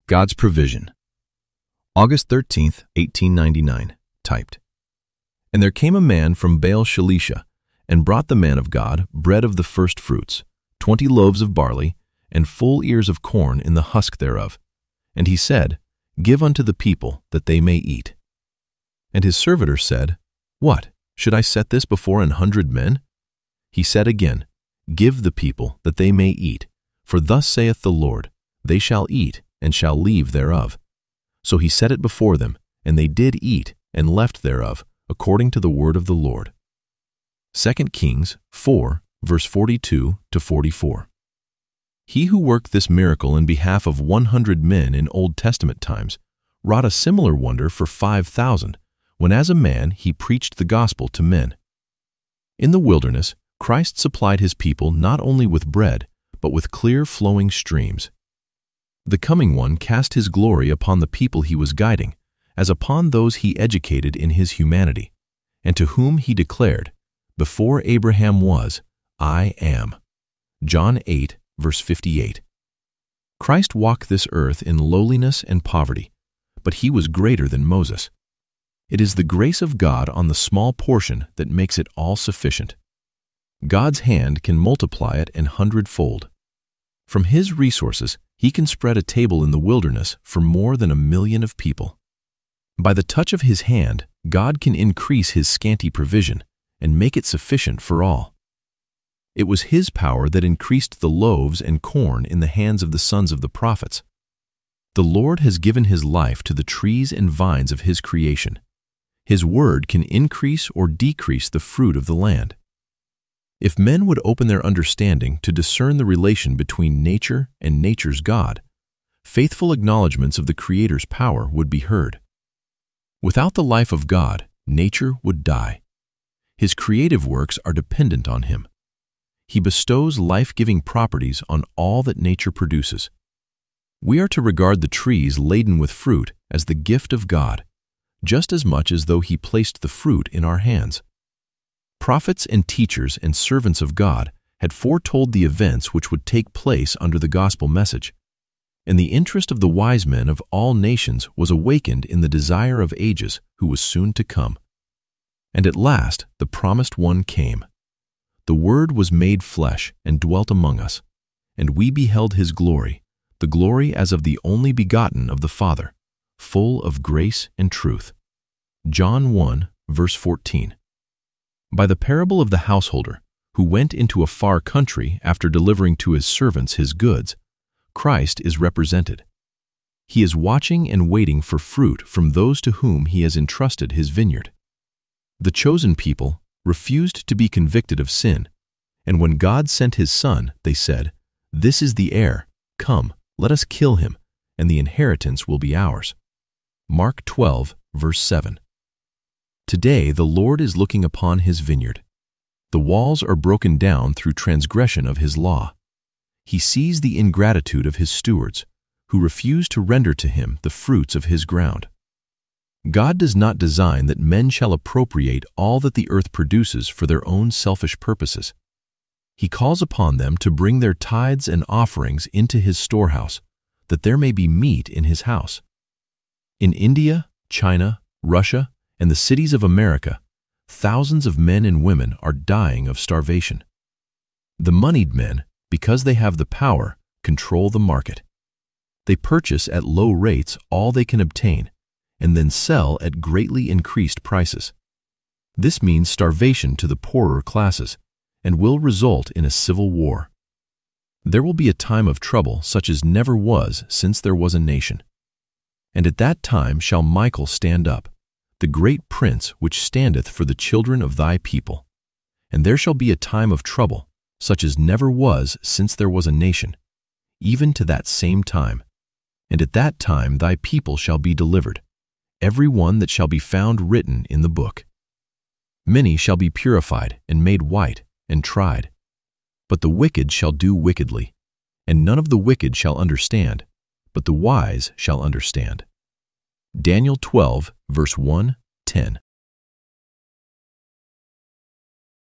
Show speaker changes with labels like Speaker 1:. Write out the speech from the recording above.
Speaker 1: God's provision. August 13th, 1899, typed. And there came a man from Baal-Shalisha, and brought the man of God bread of the first fruits, 20 loaves of barley, and full ears of corn in the husk thereof. And he said, Give unto the people, that they may eat. And his servitor said, What, should I set this before 100 men? He said again, Give the people, that they may eat. For thus saith the Lord, They shall eat, and shall leave thereof. So he set it before them, and they did eat, and left thereof, according to the word of the Lord. 2 Kings 4, verse 42 to 44. He who worked this miracle in behalf of 100 men in Old Testament times wrought a similar wonder for 5,000, when as a man he preached the gospel to men. In the wilderness, Christ supplied his people not only with bread, but with clear flowing streams. The coming one cast his glory upon the people he was guiding, as upon those he educated in his humanity, and to whom he declared, Before Abraham was, I am. John 8, verse 58. Christ walked this earth in lowliness and poverty, but he was greater than Moses. It is the grace of God on the small portion that makes it all sufficient. God's hand can multiply it an 100-fold. From his resources, he can spread a table in the wilderness for more than 1 million of people. By the touch of his hand, God can increase his scanty provision and make it sufficient for all. It was his power that increased the loaves and corn in the hands of the sons of the prophets. The Lord has given his life to the trees and vines of his creation. His word can increase or decrease the fruit of the land. If men would open their understanding to discern the relation between nature and nature's God, faithful acknowledgments of the Creator's power would be heard. Without the life of God, nature would die. His creative works are dependent on him. He bestows life-giving properties on all that nature produces. We are to regard the trees laden with fruit as the gift of God, just as much as though he placed the fruit in our hands. Prophets and teachers and servants of God had foretold the events which would take place under the gospel message, and the interest of the wise men of all nations was awakened in the desire of ages who was soon to come. And at last the promised one came. The Word was made flesh and dwelt among us, and we beheld his glory, the glory as of the only begotten of the Father, full of grace and truth. John 1, verse 14. By the parable of the householder, who went into a far country after delivering to his servants his goods, Christ is represented. He is watching and waiting for fruit from those to whom he has entrusted his vineyard. The chosen people refused to be convicted of sin, and when God sent his Son, they said, This is the heir, come, let us kill him, and the inheritance will be ours. Mark 12, verse 7. Today the Lord is looking upon his vineyard. The walls are broken down through transgression of his law. He sees the ingratitude of his stewards, who refuse to render to him the fruits of his ground. God does not design that men shall appropriate all that the earth produces for their own selfish purposes. He calls upon them to bring their tithes and offerings into his storehouse, that there may be meat in his house. In India, China, Russia, and the cities of America, thousands of men and women are dying of starvation. The moneyed men, because they have the power, control the market. They purchase at low rates all they can obtain, and then sell at greatly increased prices. This means starvation to the poorer classes, and will result in a civil war. There will be a time of trouble such as never was since there was a nation. And at that time shall Michael stand up, the great prince which standeth for the children of thy people. And there shall be a time of trouble, such as never was since there was a nation, even to that same time. And at that time thy people shall be delivered, every one that shall be found written in the book. Many shall be purified and made white and tried. But the wicked shall do wickedly, and none of the wicked shall understand, but the wise shall understand. Daniel 12, verse 1, 10.